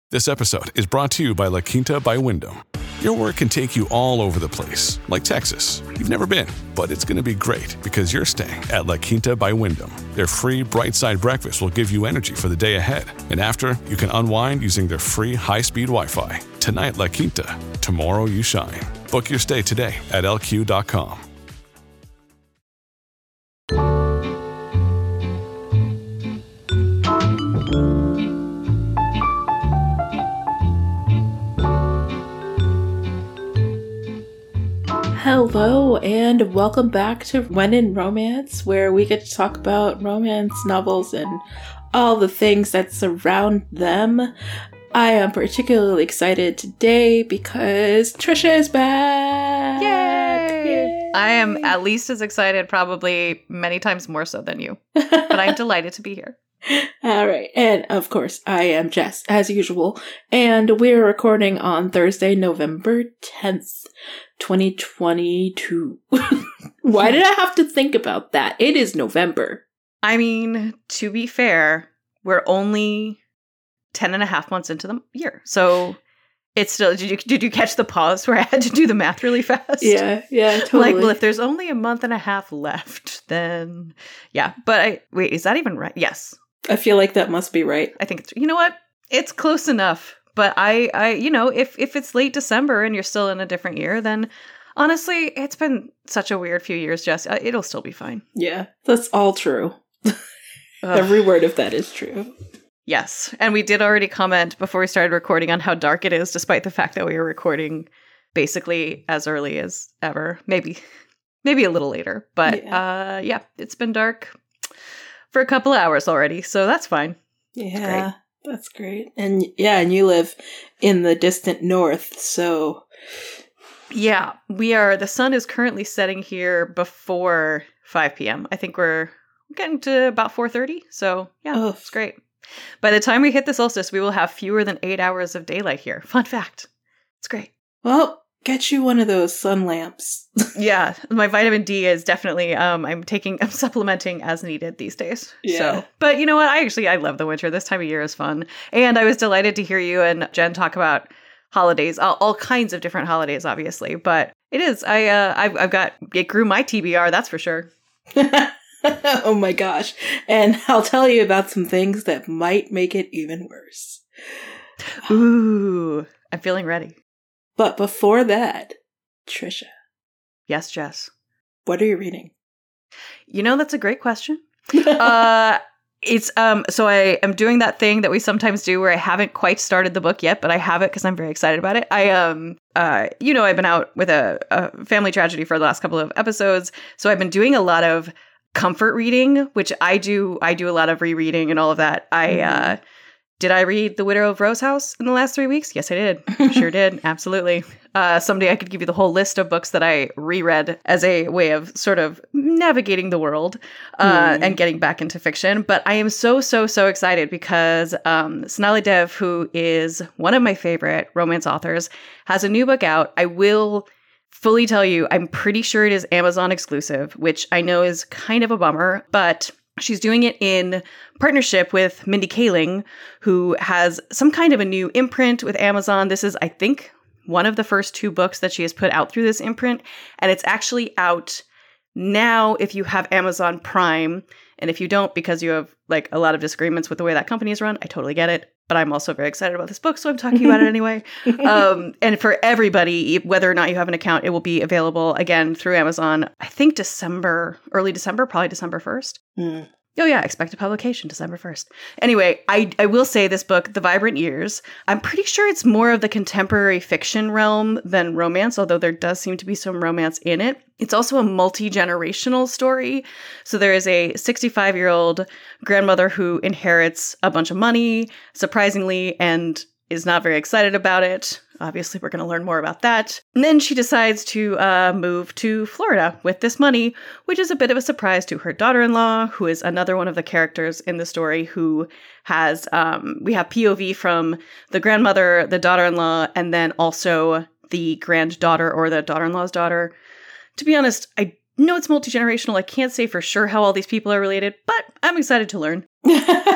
This episode is brought to you by La Quinta by Wyndham. Your work can take you all over the place, like Texas. You've never been, but it's going to be great because you're staying at La Quinta by Wyndham. Their free Bright Side breakfast will give you energy for the day ahead. And after, you can unwind using their free high-speed Wi-Fi. Tonight, La Quinta. Tomorrow, you shine. Book your stay today at lq.com. Hello, and welcome back to When in Romance, where we get to talk about romance novels and all the things that surround them. I am particularly excited today because Trisha is back! Yay! I am at least as excited, probably many times more so than you. But I'm delighted to be here. All right. And of course, I am Jess, as usual. And we're recording on Thursday, November 10th, 2022. Why did I have to think about that? It is November. I mean, to be fair, we're only 10 and a half months into the year. It's still, did you catch the pause where I had to do the math really fast? Yeah, totally. Like, well, if there's only a month and a half left, then yeah. But wait, is that even right? Yes. I feel like that must be right. I think you know what? It's close enough. But I if it's late December and you're still in a different year, then honestly, it's been such a weird few years, Jess. It'll still be fine. Yeah, that's all true. Every word of that is true. Yes. And we did already comment before we started recording on how dark it is, despite the fact that we were recording basically as early as ever. Maybe a little later. But yeah, it's been dark for a couple of hours already, so that's fine. Yeah, that's great. And and you live in the distant north, so... Yeah, the sun is currently setting here before 5 p.m. I think we're getting to about 4:30, so yeah, It's great. By the time we hit the solstice, we will have fewer than 8 hours of daylight here. Fun fact. It's great. Well, get you one of those sun lamps. Yeah, my vitamin D is definitely, I'm supplementing as needed these days. Yeah. So, but you know what? I love the winter. This time of year is fun. And I was delighted to hear you and Jen talk about holidays, all kinds of different holidays, obviously. But it is, it grew my TBR, that's for sure. Oh my gosh. And I'll tell you about some things that might make it even worse. Ooh, I'm feeling ready. But before that, Trisha. Yes, Jess. What are you reading? You know, that's a great question. It's so I am doing that thing that we sometimes do where I haven't quite started the book yet, but I have it because I'm very excited about it. I've been out with a family tragedy for the last couple of episodes, so I've been doing a lot of comfort reading, which I do a lot of rereading and all of that. Did I read The Widow of Rose House in the last 3 weeks? Yes, I did. Sure did. Absolutely. Someday I could give you the whole list of books that I reread as a way of sort of navigating the world and getting back into fiction. But I am so excited because Sonali Dev, who is one of my favorite romance authors, has a new book out. I will fully tell you, I'm pretty sure it is Amazon exclusive, which I know is kind of a bummer, but she's doing it in partnership with Mindy Kaling, who has some kind of a new imprint with Amazon. This is, I think, one of the first 2 books that she has put out through this imprint. And it's actually out now if you have Amazon Prime. And if you don't, because you have like a lot of disagreements with the way that company is run, I totally get it. But I'm also very excited about this book, so I'm talking about it anyway. And for everybody, whether or not you have an account, it will be available again through Amazon. I think early December, probably December 1st. Oh yeah, expected publication December 1st. Anyway, I will say this book, The Vibrant Years, I'm pretty sure it's more of the contemporary fiction realm than romance, although there does seem to be some romance in it. It's also a multi-generational story. So there is a 65-year-old grandmother who inherits a bunch of money, surprisingly, and is not very excited about it. Obviously, we're going to learn more about that. And then she decides to move to Florida with this money, which is a bit of a surprise to her daughter-in-law, who is another one of the characters in the story who has, we have POV from the grandmother, the daughter-in-law, and then also the granddaughter or the daughter-in-law's daughter. To be honest, I know it's multi-generational. I can't say for sure how all these people are related, but I'm excited to learn.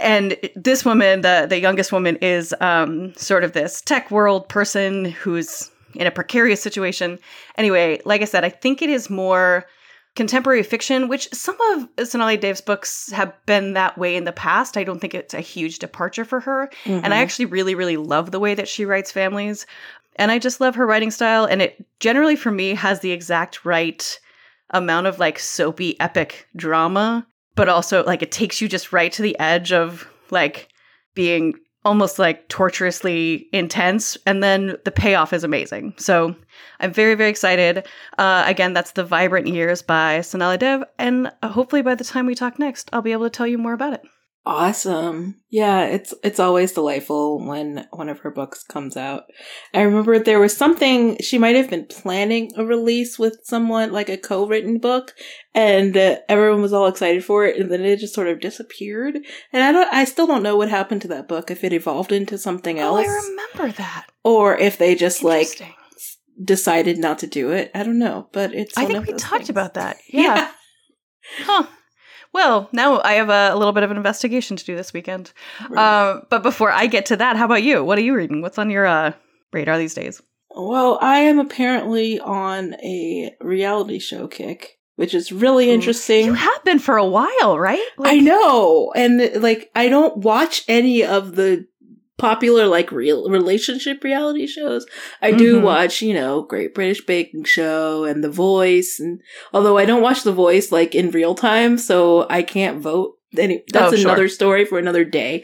And this woman, the youngest woman, is sort of this tech world person who's in a precarious situation. Anyway, like I said, I think it is more contemporary fiction, which some of Sonali Dev's books have been that way in the past. I don't think it's a huge departure for her. Mm-hmm. And I actually really, really love the way that she writes families. And I just love her writing style. And it generally, for me, has the exact right amount of like soapy, epic drama, but also like it takes you just right to the edge of like being almost like torturously intense. And then the payoff is amazing. So I'm very, very excited. Again, that's The Vibrant Years by Sonali Dev. And hopefully by the time we talk next, I'll be able to tell you more about it. Awesome. Yeah, it's always delightful when one of her books comes out. I remember there was something, she might have been planning a release with someone, like a co-written book, and everyone was all excited for it, and then it just sort of disappeared. And I still don't know what happened to that book, if it evolved into something else. Oh, I remember that. Or if they just like decided not to do it. I don't know, but it's I think we talked about that. Yeah. Huh. Well, now I have a little bit of an investigation to do this weekend. Right. But before I get to that, how about you? What are you reading? What's on your radar these days? Well, I am apparently on a reality show kick, which is really interesting. You have been for a while, right? I know. And like, I don't watch any of the popular like real relationship reality shows. I do watch, Great British Baking Show and The Voice, and although I don't watch The Voice like in real time, so I can't vote. That's another story for another day.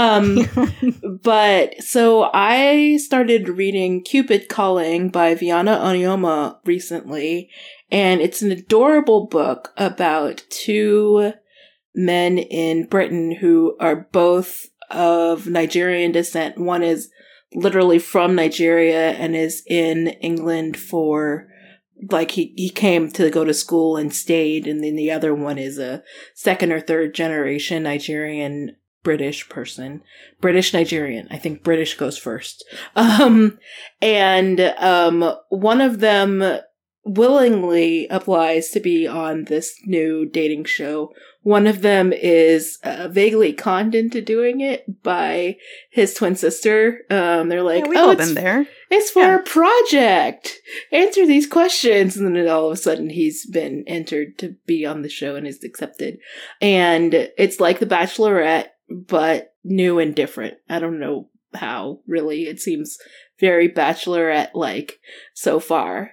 But so I started reading Cupid Calling by Viana Onyoma recently, and it's an adorable book about two men in Britain who are both of Nigerian descent. One is literally from Nigeria and is in England for, like, he came to go to school and stayed, and then the other one is a second or third generation Nigerian British person. British Nigerian. I think British goes first. And one of them willingly applies to be on this new dating show. One of them is vaguely conned into doing it by his twin sister. They're like, we've all been there. It's for a project. Answer these questions. And then all of a sudden he's been entered to be on the show and is accepted. And it's like The Bachelorette, but new and different. I don't know how, really. It seems very Bachelorette-like so far.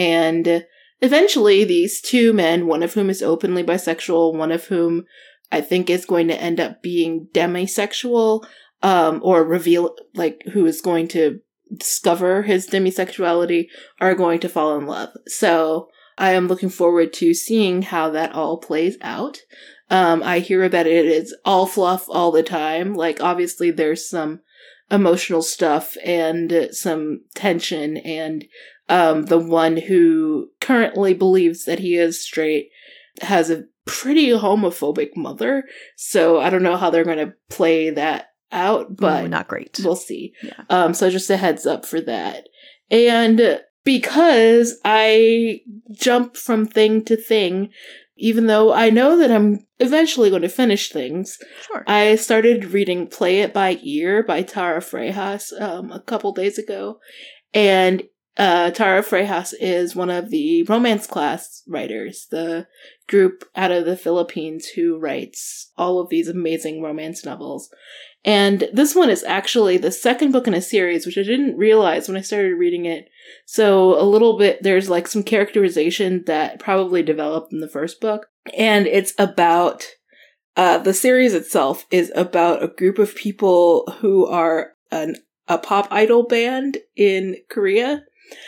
And eventually these two men, one of whom is openly bisexual, one of whom I think is going to end up being demisexual, or reveal, like, who is going to discover his demisexuality, are going to fall in love. So I am looking forward to seeing how that all plays out. I hear that it is all fluff all the time. Like, obviously there's some emotional stuff and some tension, and the one who currently believes that he is straight has a pretty homophobic mother. So I don't know how they're going to play that out, but not great. We'll see. Yeah. So just a heads up for that. And because I jump from thing to thing, even though I know that I'm eventually going to finish things, sure. I started reading Play It By Ear by Tara Freitas a couple days ago. And Tara Freitas is one of the Romance Class writers, the group out of the Philippines who writes all of these amazing romance novels. And this one is actually the second book in a series, which I didn't realize when I started reading it. So a little bit, there's like some characterization that probably developed in the first book. And it's about, the series itself is about a group of people who are a pop idol band in Korea.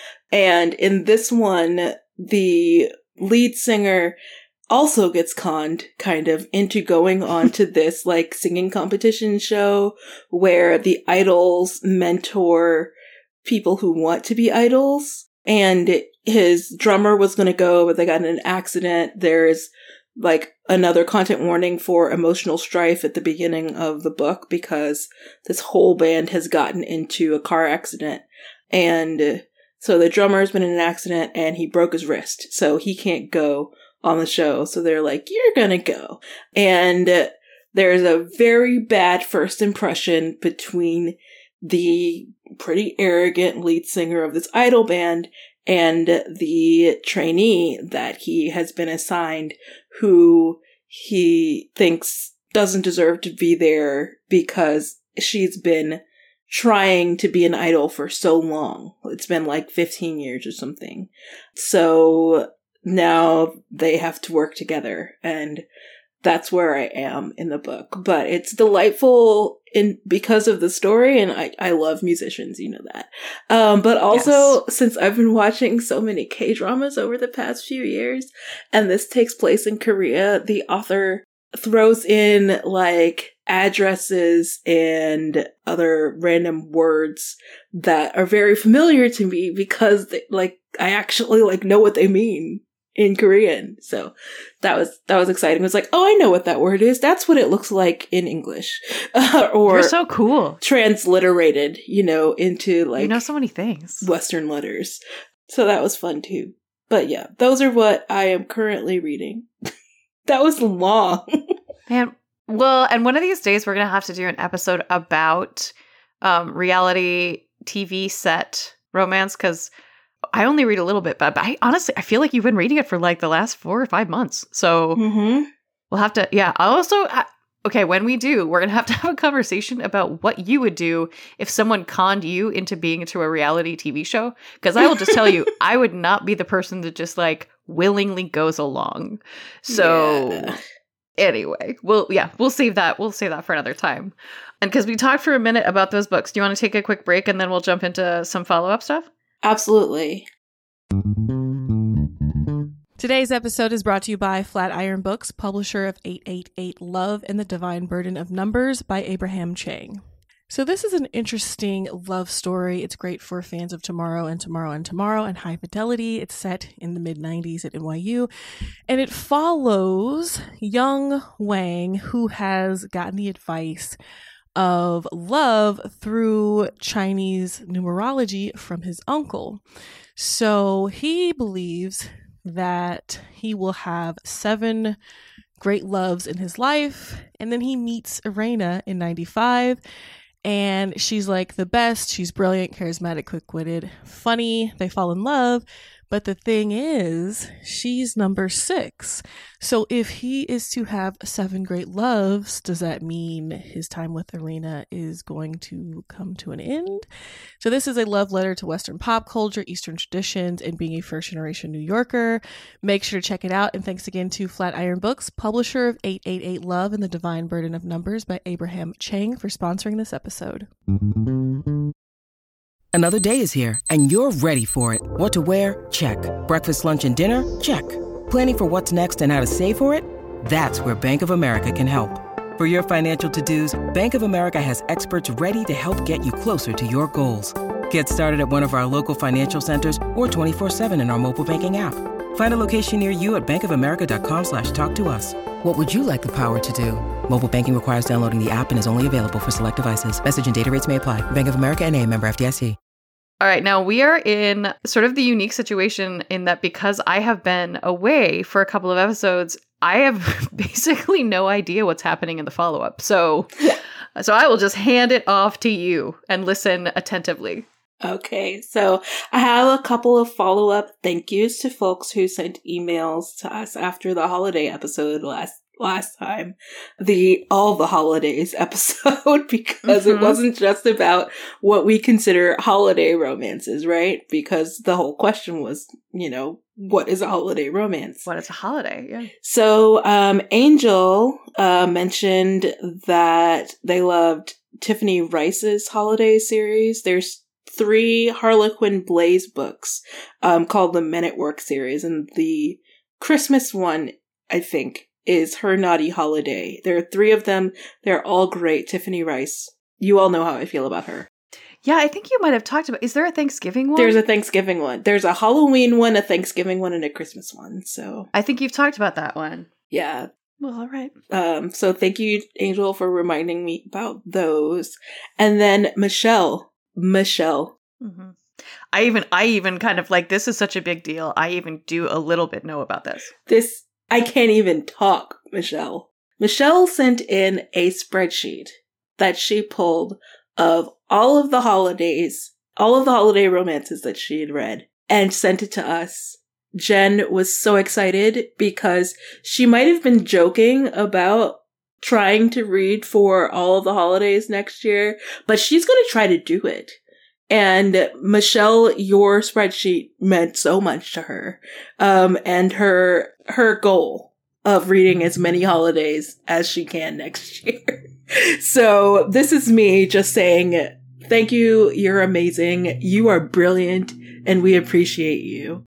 And in this one, the lead singer also gets conned kind of into going on to this like singing competition show where the idols mentor people who want to be idols. And his drummer was going to go, but they got in an accident. There's like another content warning for emotional strife at the beginning of the book because this whole band has gotten into a car accident. And so the drummer's been in an accident and he broke his wrist. So he can't go on the show. So they're like, you're gonna go. And there's a very bad first impression between the pretty arrogant lead singer of this idol band and the trainee that he has been assigned, who he thinks doesn't deserve to be there because she's been trying to be an idol for so long. It's been like 15 years or something. So now they have to work together, and that's where I am in the book. But it's delightful because of the story, and I love musicians, you know that. But also, since I've been watching so many K-dramas over the past few years, and this takes place in Korea, the author throws in like addresses and other random words that are very familiar to me because I actually know what they mean in Korean. So that was exciting. It was like, oh, I know what that word is. That's what it looks like in English. Or you're so cool. Transliterated, into so many things. Western letters. So that was fun too. But yeah, those are what I am currently reading. That was long. Man, well, and one of these days we're going to have to do an episode about reality TV set romance, because I only read a little bit, but I honestly feel like you've been reading it for like the last 4 or 5 months. So we'll have to, I'll also, okay, when we do, we're going to have a conversation about what you would do if someone conned you into being into a reality TV show. Because I will just tell you, I would not be the person that just like willingly goes along. So anyway, we'll save that. We'll save that for another time. And because we talked for a minute about those books, do you want to take a quick break and then we'll jump into some follow-up stuff? Absolutely. Today's episode is brought to you by Flatiron Books, publisher of 888 Love and the Divine Burden of Numbers by Abraham Chang. So this is an interesting love story. It's great for fans of Tomorrow and Tomorrow and Tomorrow and High Fidelity. It's set in the mid-90s at NYU, and it follows young Wang, who has gotten the advice of love through Chinese numerology from his uncle. So he believes that he will have 7 great loves in his life, and then he meets Irena in 95, and she's like the best. She's brilliant, charismatic, quick-witted, funny. They fall in love. But the thing is, she's number 6. So if he is to have 7 great loves, does that mean his time with Irena is going to come to an end? So this is a love letter to Western pop culture, Eastern traditions, and being a first-generation New Yorker. Make sure to check it out. And thanks again to Flatiron Books, publisher of 888 Love and the Divine Burden of Numbers by Abraham Chang, for sponsoring this episode. Another day is here, and you're ready for it. What to wear? Check. Breakfast, lunch, and dinner? Check. Planning for what's next and how to save for it? That's where Bank of America can help. For your financial to-dos, Bank of America has experts ready to help get you closer to your goals. Get started at one of our local financial centers or 24/7 in our mobile banking app. Find a location near you at bankofamerica.com/talktous. What would you like the power to do? Mobile banking requires downloading the app and is only available for select devices. Message and data rates may apply. Bank of America NA, member FDIC. All right, now we are in sort of the unique situation in that because I have been away for a couple of episodes, I have basically no idea what's happening in the follow-up. So I will just hand it off to you and listen attentively. Okay, so I have a couple of follow-up thank yous to folks who sent emails to us after the holiday episode last time, all the holidays episode, because it wasn't just about what we consider holiday romances, right? Because the whole question was, what is a holiday romance? What is a holiday? Yeah. So, Angel mentioned that they loved Tiffany Rice's holiday series. There's 3 Harlequin Blaze books called the Men at Work series, and the Christmas one, I think, is Her Naughty Holiday. There are 3 of them. They're all great. Tiffany Rice. You all know how I feel about her. Yeah, I think you might have talked about, is there a Thanksgiving one? There's a Thanksgiving one. There's a Halloween one, a Thanksgiving one, and a Christmas one. So I think you've talked about that one. Yeah. Well, all right. So thank you, Angel, for reminding me about those. And then Michelle. Mm-hmm. I even kind of like, this is such a big deal. I even do a little bit know about this. I can't even talk, Michelle. Michelle sent in a spreadsheet that she pulled of all of the holiday romances that she had read and sent it to us. Jen was so excited because she might have been joking about trying to read for all of the holidays next year, but she's going to try to do it. And Michelle, your spreadsheet meant so much to her. And her goal of reading as many holidays as she can next year. So this is me just saying, thank you. You're amazing. You are brilliant and we appreciate you.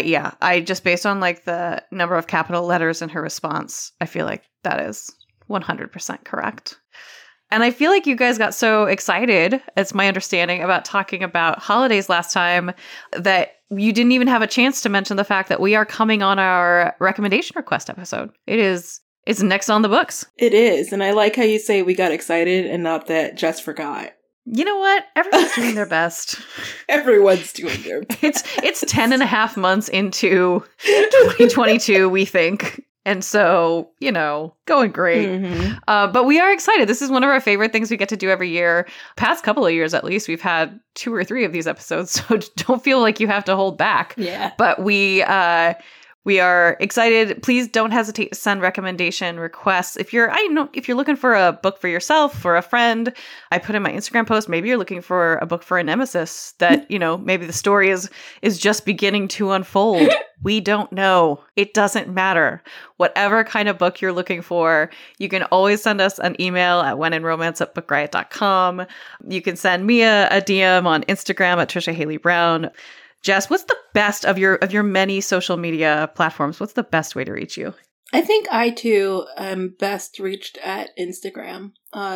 I just based on like the number of capital letters in her response, I feel like that is 100% correct. And I feel like you guys got so excited, it's my understanding, about talking about holidays last time that you didn't even have a chance to mention the fact that we are coming on our recommendation request episode. It's next on the books. It is. And I like how you say we got excited and not that Jess forgot. You know what? Everyone's doing their best. Everyone's doing their best. It's 10 and a half months into 2022, we think. And so, going great. Mm-hmm. But we are excited. This is one of our favorite things we get to do every year. Past couple of years, at least, we've had 2 or 3 of these episodes. So don't feel like you have to hold back. Yeah. But we are excited. Please don't hesitate to send recommendation requests. If you're looking for a book for yourself, for a friend, I put in my Instagram post, maybe you're looking for a book for a nemesis that, maybe the story is just beginning to unfold. We don't know. It doesn't matter. Whatever kind of book you're looking for, you can always send us an email at wheninromance@bookriot.com. You can send me a DM on Instagram at Trisha Haley Brown. Jess, what's the best of your many social media platforms? What's the best way to reach you? I think I too am best reached at Instagram.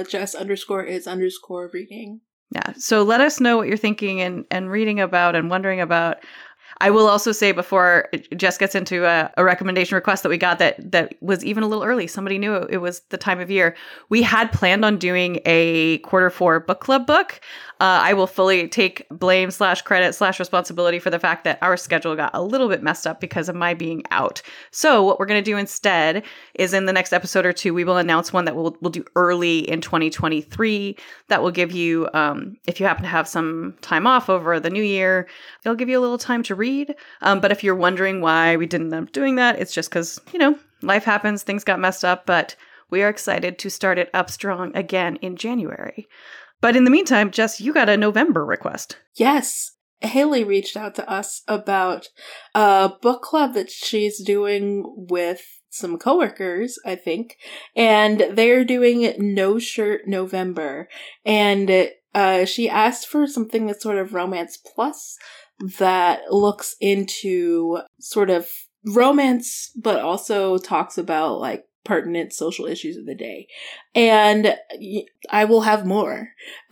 Jess_is_reading. Yeah. So let us know what you're thinking and reading about and wondering about. I will also say before Jess gets into a recommendation request that we got that was even a little early. Somebody knew it was the time of year. We had planned on doing a Q4 book club book. I will fully take blame /credit /responsibility for the fact that our schedule got a little bit messed up because of my being out. So what we're going to do instead is in the next episode or 2, we will announce one that we'll do early in 2023 that will give you, if you happen to have some time off over the new year, it'll give you a little time to read. But if you're wondering why we didn't end up doing that, it's just because, life happens, things got messed up, but we are excited to start it up strong again in January. But in the meantime, Jess, you got a November request. Yes. Haley reached out to us about a book club that she's doing with some coworkers, I think, and they're doing No Shirt November. And she asked for something that's sort of romance plus that looks into sort of romance, but also talks about like pertinent social issues of the day. And I will have more.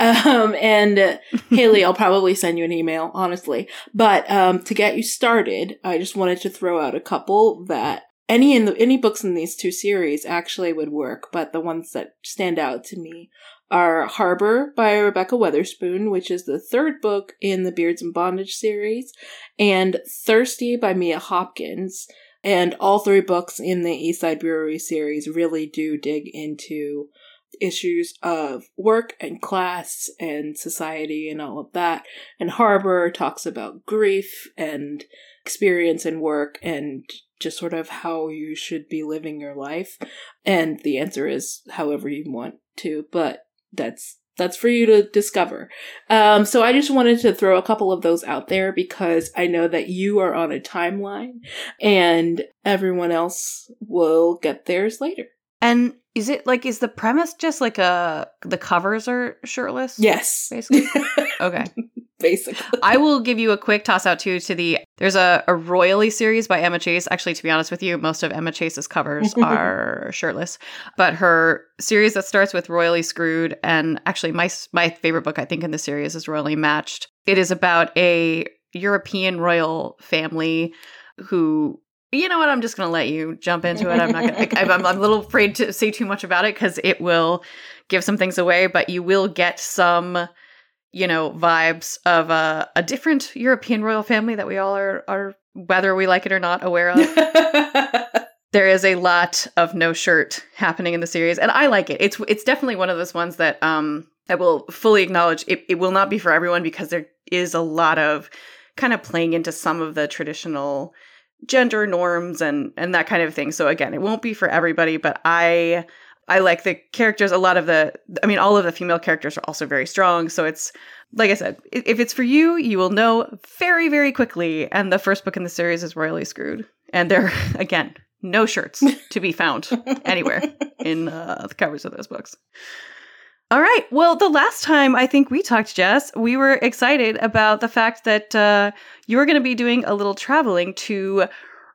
And Haley, I'll probably send you an email, honestly. But to get you started, I just wanted to throw out a couple that any books in these 2 series actually would work, but the ones that stand out to me are Harbor by Rebecca Weatherspoon, which is the 3rd book in the Beards and Bondage series, and Thirsty by Mia Hopkins. And all 3 books in the Eastside Brewery series really do dig into issues of work and class and society and all of that. And Harbor talks about grief and experience and work and just sort of how you should be living your life. And the answer is however you want to, but that's for you to discover. So I just wanted to throw a couple of those out there because I know that you are on a timeline and everyone else will get theirs later. And is the premise just like the covers are shirtless? Yes. Basically? Okay. Basically. I will give you a quick toss out too there's a Royally series by Emma Chase. Actually, to be honest with you, most of Emma Chase's covers are shirtless. But her series that starts with Royally Screwed, and actually my favorite book I think in the series is Royally Matched. It is about a European royal family who, you know what, I'm just going to let you jump into it. I'm not going to, I'm a little afraid to say too much about it because it will give some things away, but you will get some vibes of a different European royal family that we all are, whether we like it or not, aware of. There is a lot of no shirt happening in the series, and I like it. It's definitely one of those ones that I will fully acknowledge it will not be for everyone, because there is a lot of kind of playing into some of the traditional gender norms and that kind of thing. So again, it won't be for everybody, but I like the characters. All of the female characters are also very strong. So it's, like I said, if it's for you, you will know very, very quickly. And the first book in the series is royally screwed. And there, again, no shirts to be found anywhere in the covers of those books. All right. Well, the last time I think we talked, Jess, we were excited about the fact that you were going to be doing a little traveling to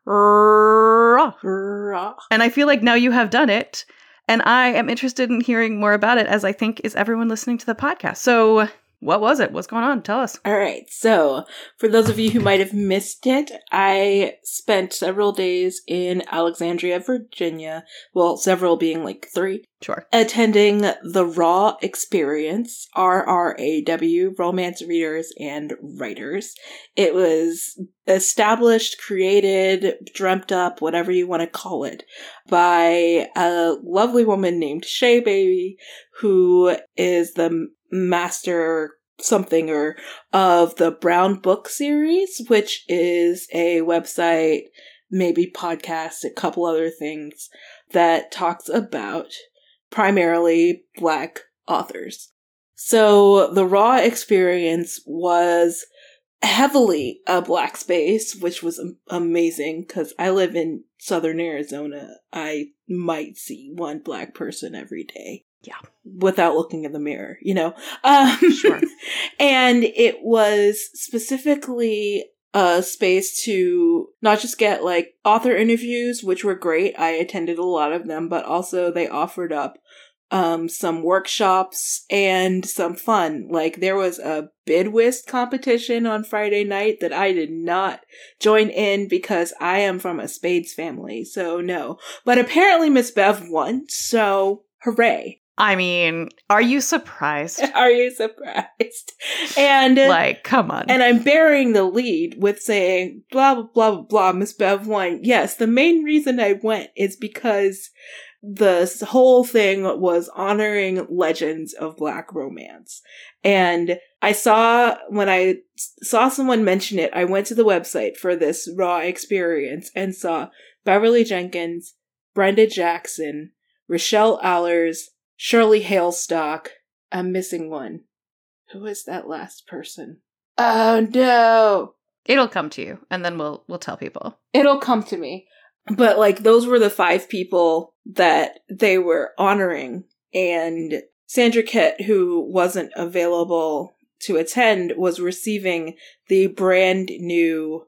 Ra. And I feel like now you have done it. And I am interested in hearing more about it, as I think is everyone listening to the podcast. So what was it? What's going on? Tell us. All right. So for those of you who might have missed it, I spent several days in Alexandria, Virginia. Well, several being like 3. Sure. Attending the Raw Experience, RRAW, Romance Readers and Writers. It was established, created, dreamt up, whatever you want to call it, by a lovely woman named Shay Baby, who is the master somethinger of the Brown Book series, which is a website, maybe podcast, a couple other things that talks about primarily Black authors. So the Raw Experience was heavily a Black space, which was amazing because I live in Southern Arizona. I might see one Black person every day. Yeah. Without looking in the mirror, Sure. And it was specifically a space to not just get like author interviews, which were great. I attended a lot of them, but also they offered up some workshops and some fun. Like there was a bid whist competition on Friday night that I did not join in because I am from a Spades family, so no. But apparently Miss Bev won, so hooray. I mean, are you surprised? Are you surprised? And like, come on. And I'm bearing the lead with saying, blah, blah, blah, blah, blah, Miss Bev won. Yes, the main reason I went is because the whole thing was honoring legends of Black romance. And when I saw someone mention it, I went to the website for this Raw Experience and saw Beverly Jenkins, Brenda Jackson, Rochelle Allers, Shirley Hailstock. I'm missing one. Who is that last person? Oh no! It'll come to you, and then we'll tell people. It'll come to me. But like those were the 5 people that they were honoring, and Sandra Kett, who wasn't available to attend, was receiving the brand new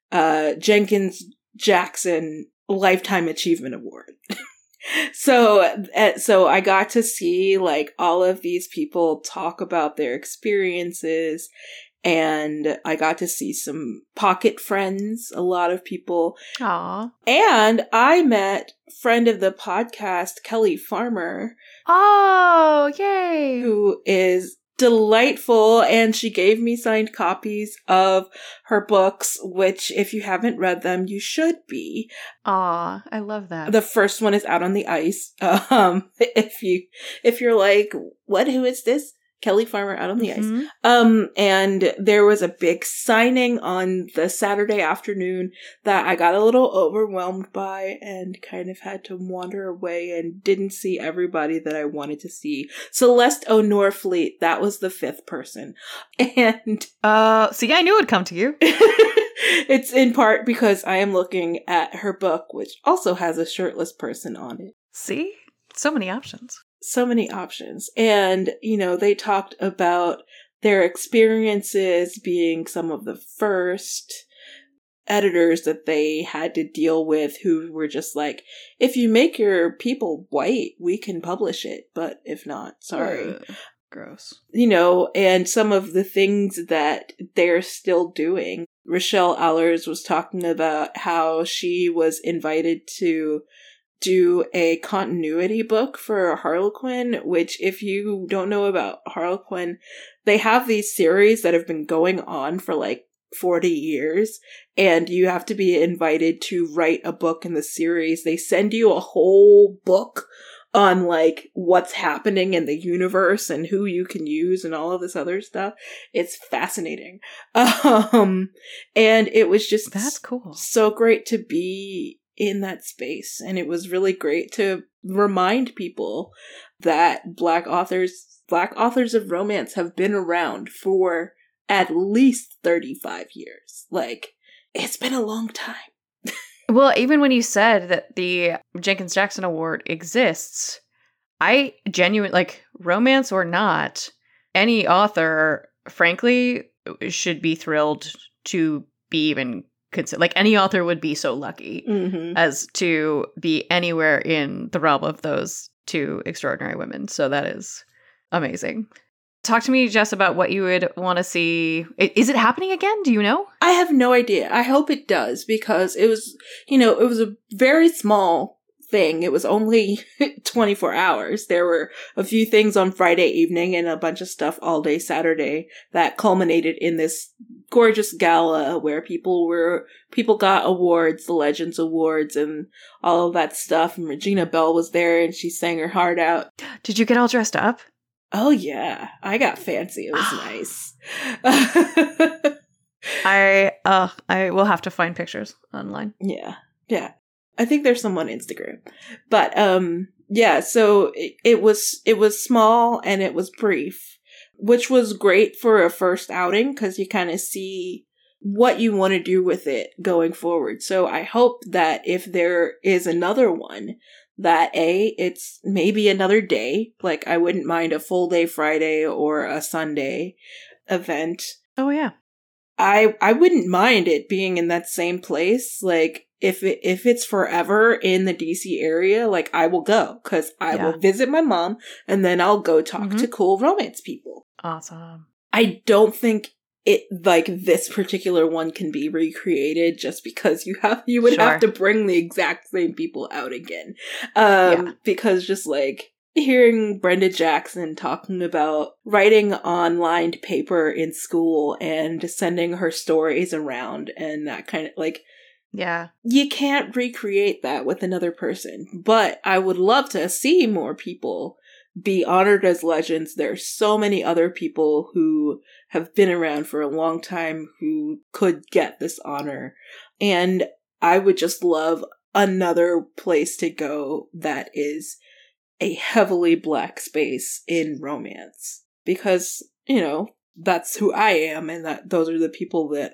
Jenkins Jackson Lifetime Achievement Award. So I got to see like all of these people talk about their experiences, and I got to see some pocket friends, a lot of people. Aww. And I met friend of the podcast, Kelly Farmer. Oh, yay. Who is delightful, and she gave me signed copies of her books, which if you haven't read them, you should be. Aw, I love that. The first one is Out on the Ice. If you're like, what, who is this? Kelly Farmer, Out on the Ice. And there was a big signing on the Saturday afternoon that I got a little overwhelmed by and kind of had to wander away and didn't see everybody that I wanted to see. Celeste O'Norfleet, that was the 5th person. And see, I knew it would come to you. It's in part because I am looking at her book, which also has a shirtless person on it. See? So many options. So many options. And, they talked about their experiences being some of the first editors that they had to deal with, who were just like, if you make your people white, we can publish it. But if not, sorry. Gross. And some of the things that they're still doing. Rochelle Allers was talking about how she was invited to do a continuity book for Harlequin, which if you don't know about Harlequin, they have these series that have been going on for like 40 years, and you have to be invited to write a book in the series. They send you a whole book on like what's happening in the universe and who you can use and all of this other stuff. It's fascinating. And it was just that's cool. So great to be in that space. And it was really great to remind people that Black authors of romance have been around for at least 35 years. Like, it's been a long time. Well, even when you said that the Jenkins Jackson Award exists, I genuinely, like, romance or not, any author, frankly, should be thrilled to be even considered. Like, any author would be so lucky as to be anywhere in the realm of those two extraordinary women. So that is amazing. Talk to me, Jess, about what you would want to see. Is it happening again? Do you know? I have no idea. I hope it does, because it was, it was a very small thing. It was only 24 hours. There were a few things on Friday evening and a bunch of stuff all day Saturday that culminated in this gorgeous gala where people got awards, the Legends Awards and all of that stuff. And Regina Bell was there and she sang her heart out. Did you get all dressed up? Oh yeah, I got fancy. It was nice. I will have to find pictures online. Yeah. I think there's some on Instagram. But yeah, so it was small and it was brief, which was great for a first outing because you kind of see what you want to do with it going forward. So I hope that if there is another one, that it's maybe another day. Like, I wouldn't mind a full day Friday or a Sunday event. Oh yeah. I wouldn't mind it being in that same place. Like, if it's forever in the DC area, like, I will go because I will visit my mom and then I'll go talk to cool romance people. Awesome. I don't think it, like, this particular one can be recreated just because you would have to bring the exact same people out again. Because just like hearing Brenda Jackson talking about writing on lined paper in school and sending her stories around and that kind of, like, you can't recreate that with another person. But I would love to see more people be honored as legends. There's so many other people who have been around for a long time who could get this honor. And I would just love another place to go that is a heavily Black space in romance. Because, that's who I am, and that those are the people that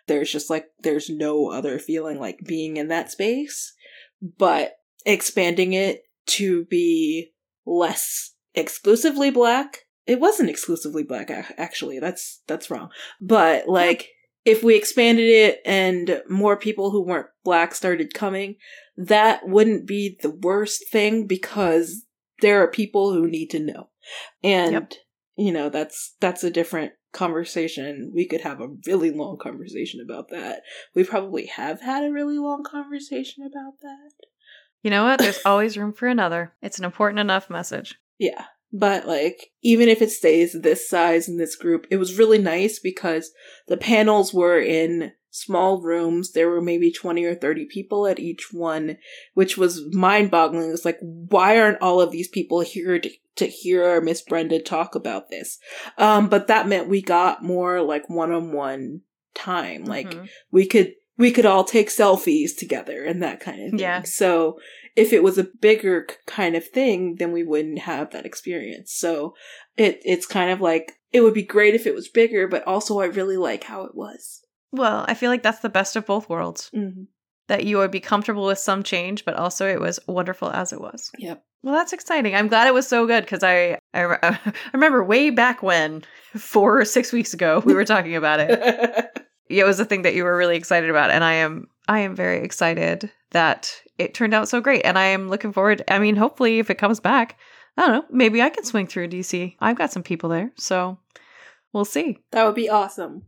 there's no other feeling like being in that space. But expanding it to be less exclusively Black. It wasn't exclusively Black, actually. That's wrong. But, like, if we expanded it and more people who weren't Black started coming, that wouldn't be the worst thing because there are people who need to know. And, that's a different conversation. We could have a really long conversation about that. We probably have had a really long conversation about that. You know what? There's always room for another. It's an important enough message. Yeah. But, like, even if it stays this size in this group, it was really nice because the panels were in small rooms. There were maybe 20 or 30 people at each one, which was mind-boggling. It's like, why aren't all of these people here to hear Miss Brenda talk about this? But that meant we got more, like, one-on-one time. Like, we could all take selfies together and that kind of thing. Yeah. So if it was a bigger kind of thing, then we wouldn't have that experience. So it's kind of like, it would be great if it was bigger, but also I really like how it was. Well, I feel like that's the best of both worlds. Mm-hmm. That you would be comfortable with some change, but also it was wonderful as it was. Yep. Well, that's exciting. I'm glad it was so good because I remember way back when, 4 or 6 weeks ago, we were talking about it. It was a thing that you were really excited about, and I am very excited that it turned out so great, and I am looking forward. I mean, hopefully, if it comes back, I don't know, maybe I can swing through DC. I've got some people there, so we'll see. That would be awesome.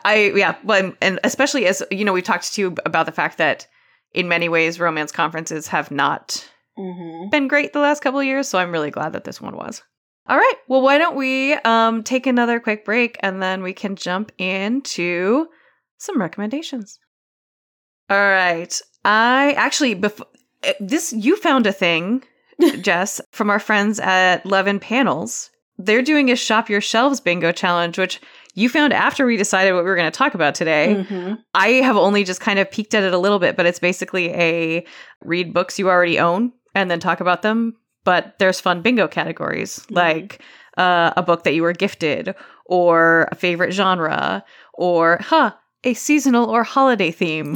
Well, and especially as we talked to you about the fact that in many ways romance conferences have not been great the last couple of years, so I'm really glad that this one was. All right, well, why don't we take another quick break and then we can jump into some recommendations. All right. I actually, you found a thing, Jess, from our friends at Love and Panels. They're doing a Shop Your Shelves bingo challenge, which you found after we decided what we were going to talk about today. Mm-hmm. I have only just kind of peeked at it a little bit, but it's basically a read books you already own and then talk about them. But there's fun bingo categories, like a book that you were gifted, or a favorite genre, or a seasonal or holiday theme,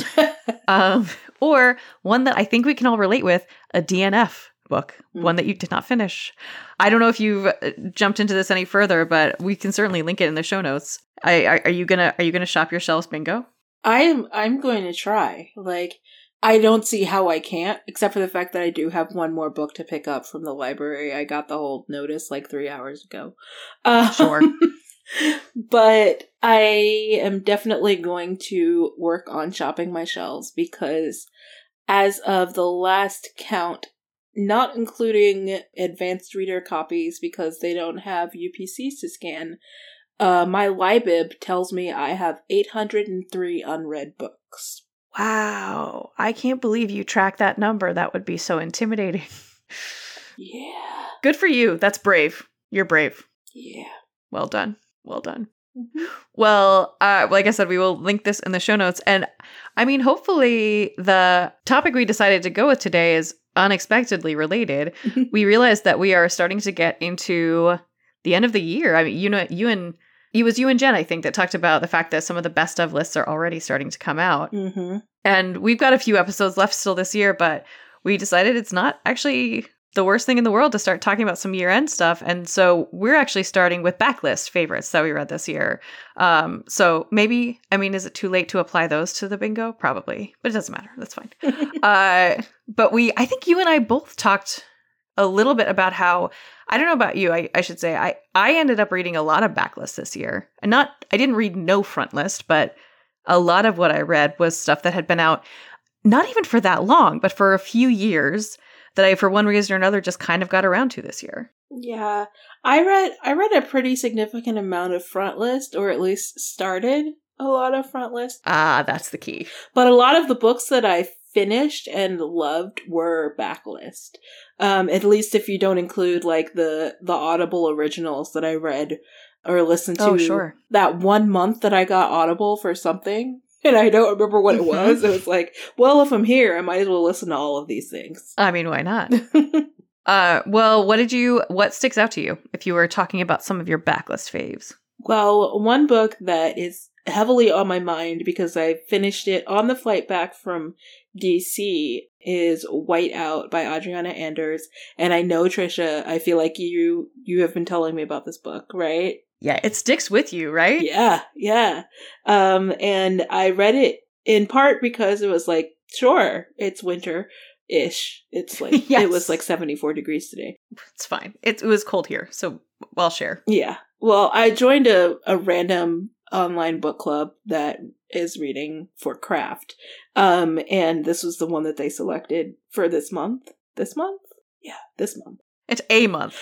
or one that I think we can all relate with, a DNF book, one that you did not finish. I don't know if you've jumped into this any further, but we can certainly link it in the show notes. Are you gonna shop your shelves bingo? I'm going to try. Like, I don't see how I can't, except for the fact that I do have one more book to pick up from the library. I got the whole notice like 3 hours ago. Sure. But I am definitely going to work on shopping my shelves because as of the last count, not including advanced reader copies because they don't have UPCs to scan, my Libib tells me I have 803 unread books. Wow. I can't believe you tracked that number. That would be so intimidating. Yeah. Good for you. That's brave. You're brave. Yeah. Well done. Well done. Mm-hmm. Well, like I said, we will link this in the show notes. And I mean, hopefully the topic we decided to go with today is unexpectedly related. We realized that we are starting to get into the end of the year. I mean, it was you and Jen, I think, that talked about the fact that some of the best of lists are already starting to come out. Mm-hmm. And we've got a few episodes left still this year, but we decided it's not actually the worst thing in the world to start talking about some year-end stuff. And so we're actually starting with backlist favorites that we read this year. So maybe, I mean, is it too late to apply those to the bingo? Probably, but it doesn't matter. That's fine. But I think you and I both talked a little bit about how, I don't know about you, I should say, I ended up reading a lot of backlist this year. And I didn't read no front list, but a lot of what I read was stuff that had been out, not even for that long, but for a few years that I, for one reason or another, just kind of got around to this year. Yeah. I read a pretty significant amount of front list, or at least started a lot of front list. Ah, that's the key. But a lot of the books that I finished and loved were backlist. At least if you don't include like the Audible originals that I read or listened to. Oh, sure. That 1 month that I got Audible for something, and I don't remember what it was. It was like, well, if I'm here, I might as well listen to all of these things. I mean, why not? Well, what sticks out to you if you were talking about some of your backlist faves? Well, one book that is heavily on my mind because I finished it on the flight back from DC is Whiteout by Adriana Anders. And I know, Trisha, I feel like you have been telling me about this book, right? Yeah, it sticks with you, right? Yeah. And I read it in part because it was like, sure, it's winter-ish. It's like, Yes. It was like 74 degrees today. It's fine. It was cold here, so I'll share. Yeah. Well, I joined a random online book club that is reading for craft. And this was the one that they selected for this month. This month? Yeah, this month. It's a month.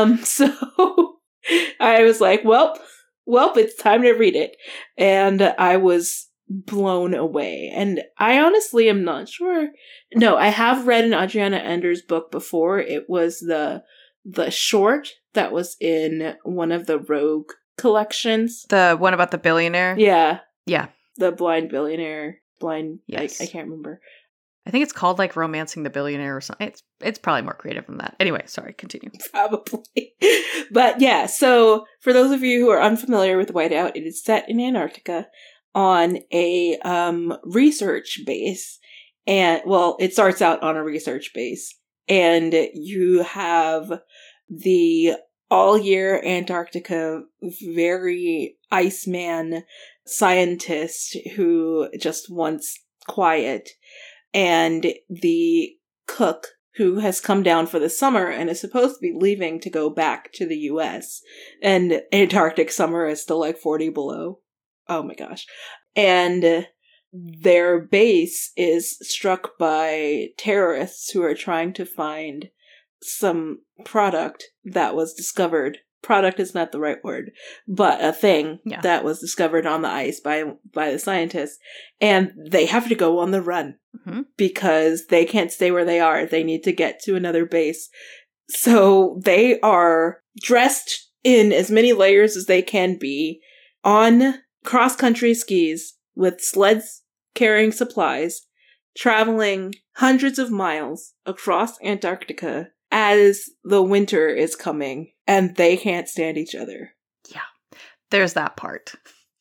So I was like, well, it's time to read it. And I was blown away. And I honestly am not sure. No, I have read an Adriana Anders book before. It was the short that was in one of the Rogue collections. The one about the billionaire? Yeah. Yeah. The blind billionaire. Yes. I can't remember. I think it's called like Romancing the Billionaire or something. It's probably more creative than that. Anyway, sorry, continue. Probably. But yeah, so for those of you who are unfamiliar with Whiteout, it is set in Antarctica on a research base. And, well, it starts out on a research base. And you have the all-year Antarctica very Iceman scientist who just wants quiet. And the cook who has come down for the summer and is supposed to be leaving to go back to the US. And Antarctic summer is still like 40 below. Oh my gosh. And their base is struck by terrorists who are trying to find some product that was discovered product is not the right word, but a thing Yeah. that was discovered on the ice by the scientists, and they have to go on the run because they can't stay where they are. They need to get to another base. So they are dressed in as many layers as they can be on cross-country skis with sleds carrying supplies, traveling hundreds of miles across Antarctica as the winter is coming, and they can't stand each other. Yeah, there's that part.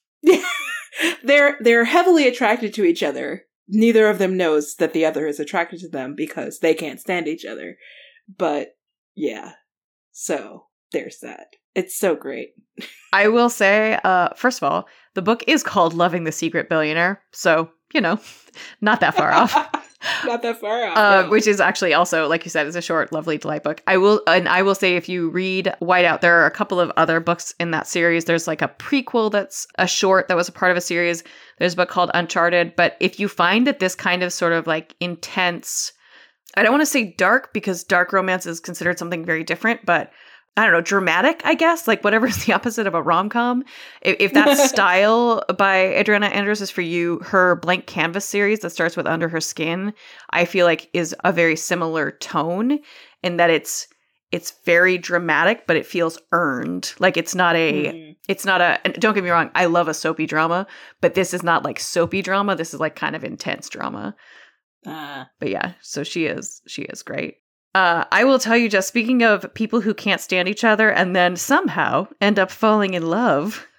They're heavily attracted to each other. Neither of them knows that the other is attracted to them because they can't stand each other. But yeah, so there's that. It's so great. I will say, first of all, the book is called Loving the Secret Billionaire, so, not that far off. Not that far off. No. Which is actually also, like you said, is a short, lovely delight book. I will say, if you read Whiteout, there are a couple of other books in that series. There's like a prequel that's a short that was a part of a series. There's a book called Uncharted. But if you find that this kind of sort of like intense, I don't want to say dark because dark romance is considered something very different, but I don't know, dramatic, I guess, like whatever is the opposite of a rom-com. If that style by Adriana Andrews is for you, her Blank Canvas series that starts with Under Her Skin, I feel like is a very similar tone in that it's very dramatic, but it feels earned. Like it's not a, and don't get me wrong, I love a soapy drama, but this is not like soapy drama. This is like kind of intense drama. But yeah, so she is great. I will tell you, just speaking of people who can't stand each other and then somehow end up falling in love,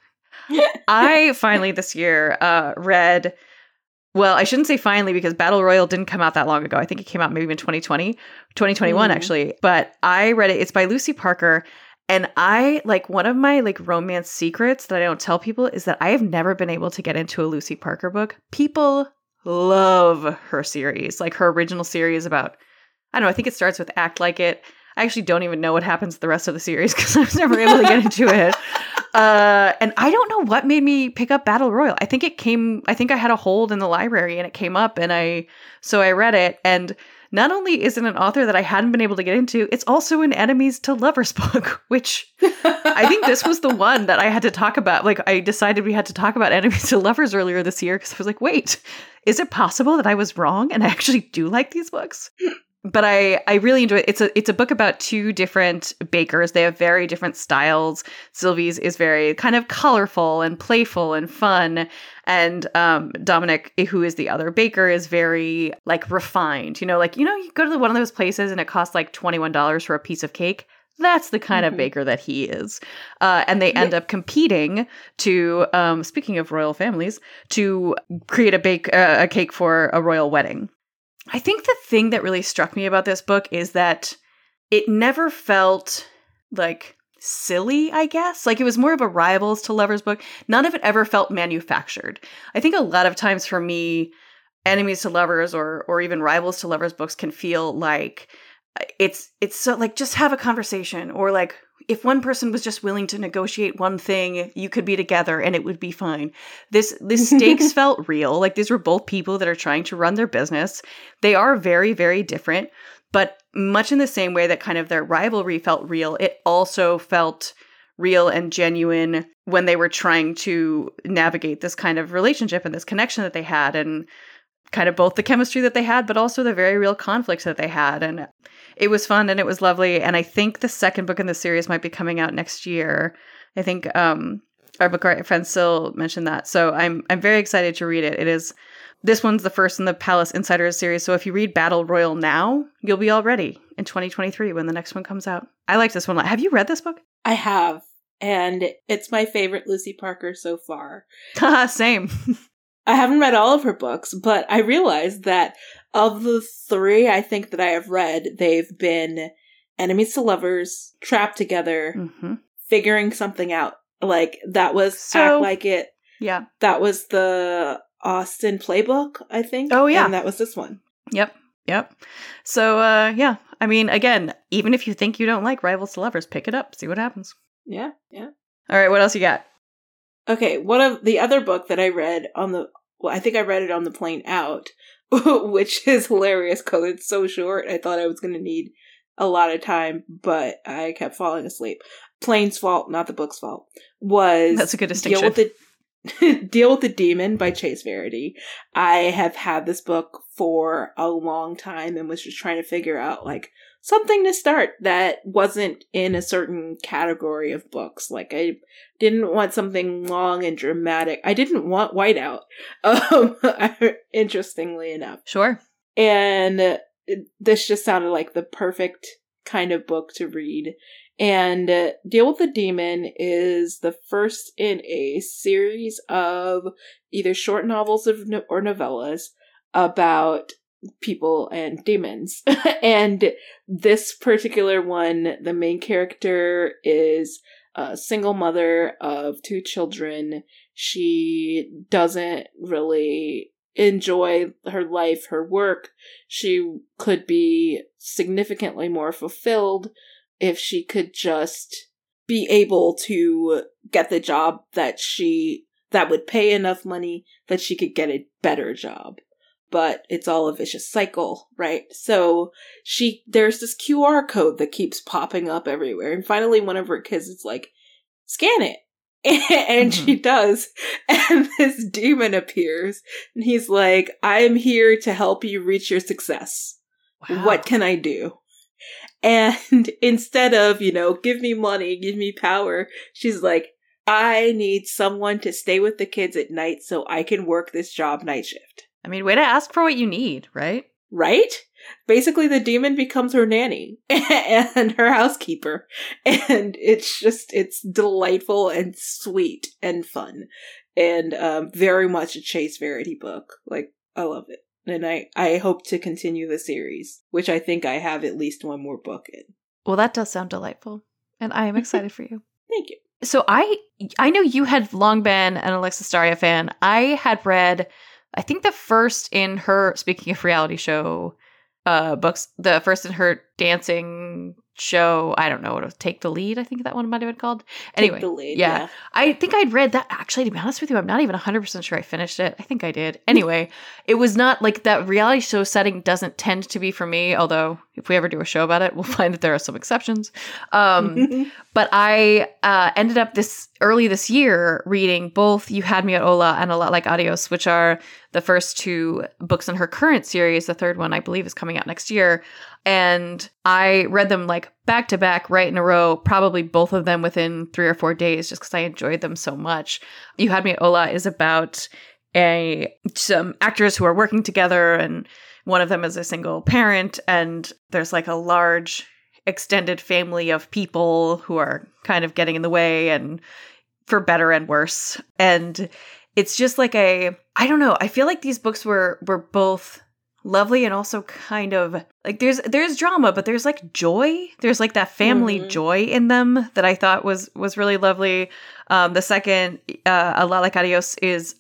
I finally this year read, well, I shouldn't say finally because Battle Royal didn't come out that long ago. I think it came out maybe in 2021 actually. But I read it. It's by Lucy Parker. And I, like, one of my, like, romance secrets that I don't tell people is that I have never been able to get into a Lucy Parker book. People love her series, like her original series about, I don't know, I think it starts with Act Like It. I actually don't even know what happens to the rest of the series because I was never able to get into it. And I don't know what made me pick up Battle Royal. I think I had a hold in the library and it came up and so I read it. And not only is it an author that I hadn't been able to get into, it's also an enemies to lovers book, which I think this was the one that I had to talk about. Like I decided we had to talk about enemies to lovers earlier this year because I was like, wait, is it possible that I was wrong and I actually do like these books? But I really enjoy it. It's a book about two different bakers. They have very different styles. Sylvie's is very kind of colorful and playful and fun. And Dominic, who is the other baker, is very like refined. You go to one of those places and it costs like $21 for a piece of cake. That's the kind of baker that he is. And they end up competing to, speaking of royal families, to create a cake for a royal wedding. I think the thing that really struck me about this book is that it never felt like silly, I guess. Like it was more of a rivals to lovers book. None of it ever felt manufactured. I think a lot of times for me, enemies to lovers or even rivals to lovers books can feel like it's so like just have a conversation, or like if one person was just willing to negotiate one thing, you could be together and it would be fine. This stakes felt real. Like these were both people that are trying to run their business. They are very, very different, but much in the same way that kind of their rivalry felt real, it also felt real and genuine when they were trying to navigate this kind of relationship and this connection that they had, and kind of both the chemistry that they had, but also the very real conflicts that they had. And it was fun and it was lovely. And I think the second book in the series might be coming out next year. I think our book friend Sil mentioned that. So I'm very excited to read it. This one's the first in the Palace Insiders series. So if you read Battle Royal now, you'll be all ready in 2023 when the next one comes out. I like this one. Have you read this book? I have. And it's my favorite Lucy Parker so far. Same. I haven't read all of her books, but I realized that of the three I think that I have read, they've been enemies to lovers, trapped together, figuring something out. Like, that was Act Like It. Yeah. That was the Austen playbook, I think. Oh, yeah. And that was this one. Yep. So, yeah. I mean, again, even if you think you don't like Rivals to Lovers, pick it up. See what happens. Yeah. All right, what else you got? Okay, one of the other book that I read I think I read it on the plane out, which is hilarious because it's so short. I thought I was going to need a lot of time, but I kept falling asleep. Plain's fault, not the book's fault, was That's a good distinction. Deal with the Demon by Chase Verity. I have had this book for a long time and was just trying to figure out like something to start that wasn't in a certain category of books. Like I didn't want something long and dramatic. I didn't want Whiteout, interestingly enough. Sure. And this just sounded like the perfect kind of book to read. And Deal with the Demon is the first in a series of either short novels or novellas about people and demons. And this particular one, the main character is a single mother of 2 children. She doesn't really enjoy her life, her work. She could be significantly more fulfilled if she could just be able to get the job that would pay enough money that she could get a better job. But it's all a vicious cycle, right? So there's this QR code that keeps popping up everywhere. And finally one of her kids is like, scan it. And she does. And this demon appears. And he's like, I'm here to help you reach your success. Wow. What can I do? And instead of, give me money, give me power, she's like, I need someone to stay with the kids at night so I can work this job night shift. I mean, way to ask for what you need, right? Right? Basically, the demon becomes her nanny and her housekeeper. And it's delightful and sweet and fun. And very much a Chase Verity book. Like, I love it. And I hope to continue the series, which I think I have at least one more book in. Well, that does sound delightful. And I am excited for you. Thank you. So I know you had long been an Alexis Daria fan. I had read, I think the first in her, speaking of reality show books, the first in her dancing show, I don't know what it was, Take the Lead, I think that one might have been called. Anyway, Take the Lead, yeah. yeah. I think I'd read that, actually, to be honest with you, I'm not even 100% sure I finished it. I think I did. Anyway, it was not, like, that reality show setting doesn't tend to be for me, although if we ever do a show about it, we'll find that there are some exceptions. But I ended up early this year reading both You Had Me at Hola and A Lot Like Adios, which are the first 2 books in her current series. The third one, I believe, is coming out next year. And I read them like back to back, right in a row, probably both of them within 3 or 4 days, just because I enjoyed them so much. You Had Me at Hola is about some actors who are working together, and one of them is a single parent, and there's like a large extended family of people who are kind of getting in the way, and for better and worse. And it's just like I don't know, I feel like these books were both lovely and also kind of like there's drama, but there's like joy. There's like that family joy in them that I thought was really lovely. The second, A Lot Like Adios, is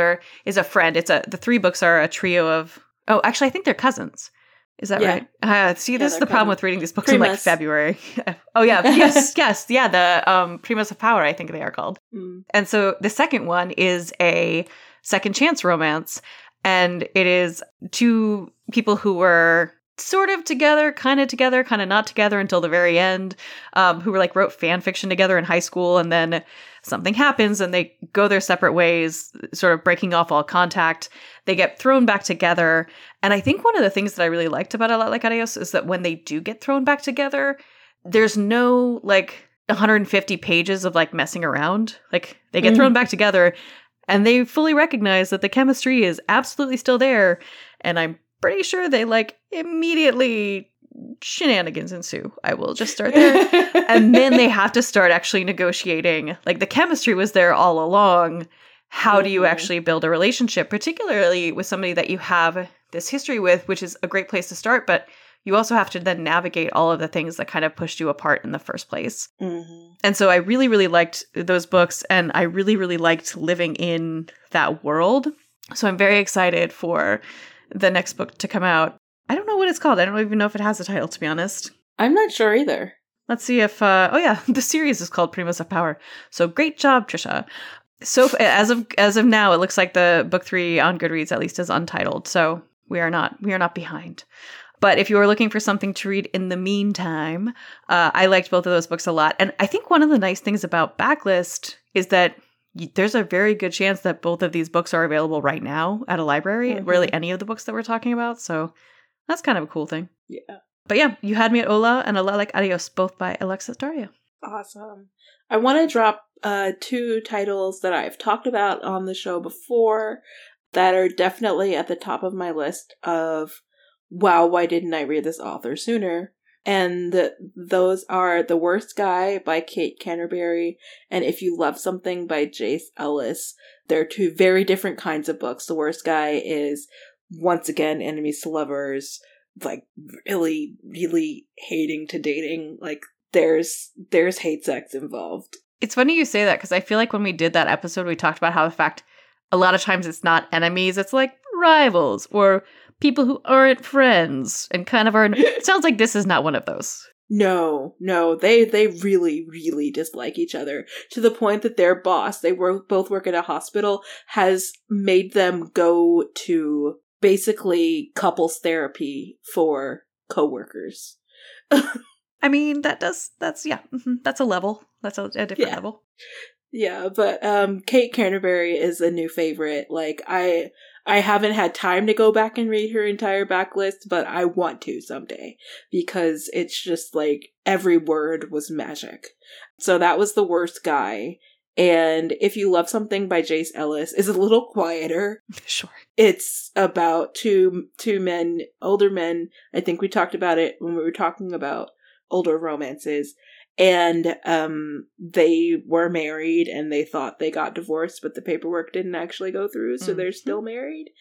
a friend. The 3 books are a trio of, actually I think they're cousins. Is that right? See, this is the problem with reading these books in like February. Oh yeah, yes, yeah, the Primas of Power, I think they are called. And so the second one is a second chance romance. And it is 2 people who were sort of together, kind of not together until the very end, who were like wrote fan fiction together in high school, and then something happens and they go their separate ways, sort of breaking off all contact. They get thrown back together. And I think one of the things that I really liked about A Lot Like Adios is that when they do get thrown back together, there's no like 150 pages of like messing around. Like they get thrown back together, and they fully recognize that the chemistry is absolutely still there. And I'm pretty sure they like immediately shenanigans ensue. I will just start there. And then they have to start actually negotiating. Like the chemistry was there all along. How do you actually build a relationship, particularly with somebody that you have this history with, which is a great place to start, but you also have to then navigate all of the things that kind of pushed you apart in the first place. And so I really, really liked those books, and I really, really liked living in that world. So I'm very excited for the next book to come out. I don't know what it's called. I don't even know if it has a title, to be honest. I'm not sure either. Let's see if, the series is called Primas of Power. So great job, Trisha. So as of now, it looks like the book 3 on Goodreads at least is untitled. So we are not behind. But if you were looking for something to read in the meantime, I liked both of those books a lot. And I think one of the nice things about Backlist is that there's a very good chance that both of these books are available right now at a library, really any of the books that we're talking about. So that's kind of a cool thing. Yeah. But yeah, You Had Me at Hola and A La Like Adios, both by Alexis Daria. Awesome. I want to drop 2 titles that I've talked about on the show before that are definitely at the top of my list of, wow, why didn't I read this author sooner? And those are The Worst Guy by Kate Canterbury and If You Love Something by Jace Ellis. They're 2 very different kinds of books. The Worst Guy is, once again, enemies to lovers, like really, really hating to dating. Like there's hate sex involved. It's funny you say that because I feel like when we did that episode, we talked about how the fact a lot of times it's not enemies, it's like rivals or people who aren't friends and kind of are. It sounds like this is not one of those. No, they really, really dislike each other to the point that their boss, they both work at a hospital, has made them go to basically couples therapy for coworkers. I mean, that's a level. That's a different level. Yeah, but Kate Canterbury is a new favorite. Like, I haven't had time to go back and read her entire backlist, but I want to someday because it's just like every word was magic. So that was The Worst Guy. And If You Love Something by Jace Ellis is a little quieter. Sure. It's about two men, older men. I think we talked about it when we were talking about older romances. And they were married and they thought they got divorced, but the paperwork didn't actually go through, so they're still married.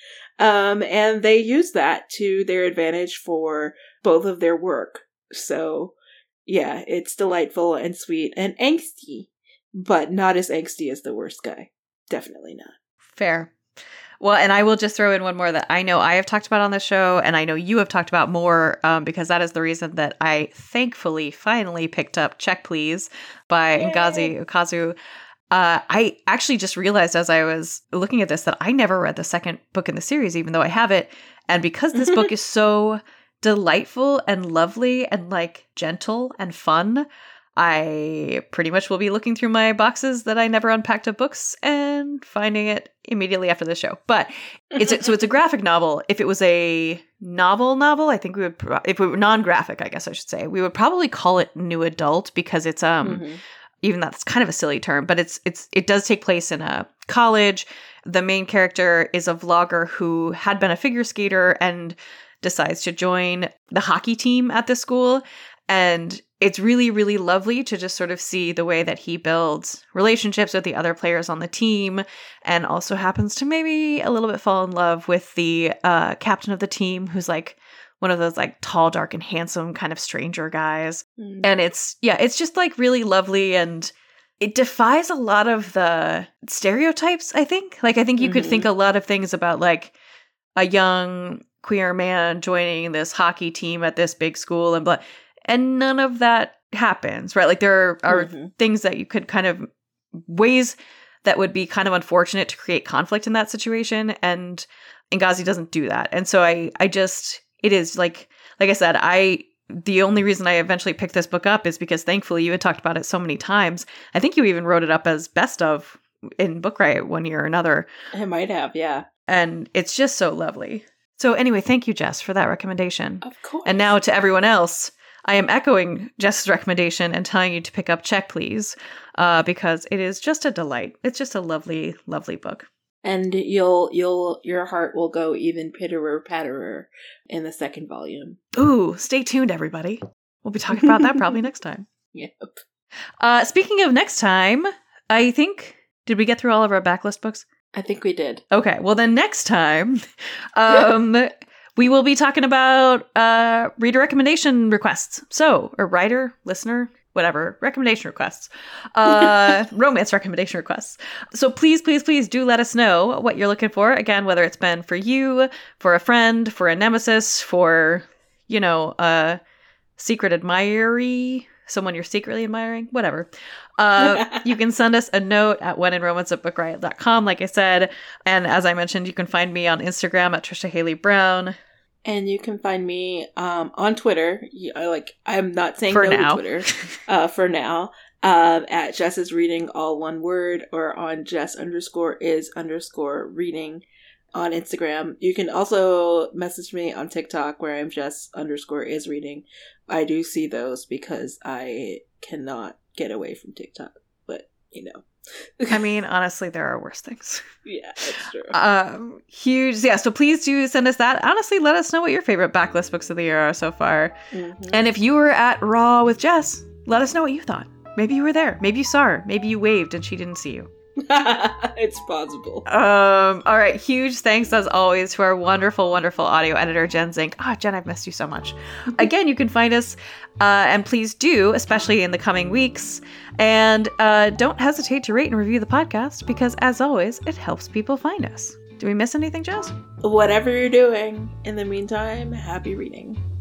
And they use that to their advantage for both of their work. So, yeah, it's delightful and sweet and angsty, but not as angsty as The Worst Guy. Definitely not. Fair. Well, and I will just throw in one more that I know I have talked about on the show, and I know you have talked about more, because that is the reason that I thankfully finally picked up Check Please by Ngozi Ukazu. I actually just realized as I was looking at this that I never read the second book in the series, even though I have it. And because this book is so delightful and lovely and like gentle and fun, I pretty much will be looking through my boxes that I never unpacked of books and finding it immediately after the show. But it's a graphic novel. If it was a novel, I think we would, if we were non-graphic, I guess I should say, we would probably call it new adult because it's even that's kind of a silly term, but it does take place in a college. The main character is a vlogger who had been a figure skater and decides to join the hockey team at the school. And it's really, really lovely to just sort of see the way that he builds relationships with the other players on the team and also happens to maybe a little bit fall in love with the captain of the team, who's like one of those like tall, dark, and handsome kind of stranger guys. And it's just like really lovely, and it defies a lot of the stereotypes, I think. Like, I think you could think a lot of things about like a young queer man joining this hockey team at this big school and blah. And none of that happens, right? Like there are things that you could kind of, ways that would be kind of unfortunate to create conflict in that situation. And Ngozi doesn't do that. And so I just, it is like I said, the only reason I eventually picked this book up is because thankfully you had talked about it so many times. I think you even wrote it up as best of in Book Riot one year or another. I might have, yeah. And it's just so lovely. So anyway, thank you, Jess, for that recommendation. Of course. And now to everyone else, I am echoing Jess's recommendation and telling you to pick up Check Please, because it is just a delight. It's just a lovely, lovely book. And your heart will go even pitterer-patterer in the second volume. Ooh, stay tuned, everybody. We'll be talking about that probably next time. Yep. Speaking of next time, I think, did we get through all of our backlist books? I think we did. Okay, well then next time, we will be talking about reader recommendation requests. So, or writer, listener, whatever, recommendation requests. Romance recommendation requests. So please, please, please do let us know what you're looking for. Again, whether it's been for you, for a friend, for a nemesis, for, a secret admiree, someone you're secretly admiring, whatever. You can send us a note at wheninromance@bookriot.com, like I said. And as I mentioned, you can find me on Instagram at Trisha Haley Brown. And you can find me on Twitter. I'm not saying For no now. to Twitter for now. At Jess is Reading, all one word, or on Jess_is_reading on Instagram. You can also message me on TikTok where I'm Jess_is reading. I do see those because I cannot get away from TikTok, but you know. I mean, honestly, there are worse things. Yeah, that's true. Huge. Yeah, so please do send us that. Honestly, let us know what your favorite backlist books of the year are so far. Mm-hmm. And if you were at Raw with Jess, let us know what you thought. Maybe you were there. Maybe you saw her. Maybe you waved and she didn't see you. It's possible. All right. Huge thanks, as always, to our wonderful, wonderful audio editor, Jen Zink. Jen, I've missed you so much. Again, you can find us, and please do, especially in the coming weeks. And don't hesitate to rate and review the podcast because, as always, it helps people find us. Do we miss anything, Jess? Whatever you're doing, in the meantime, happy reading.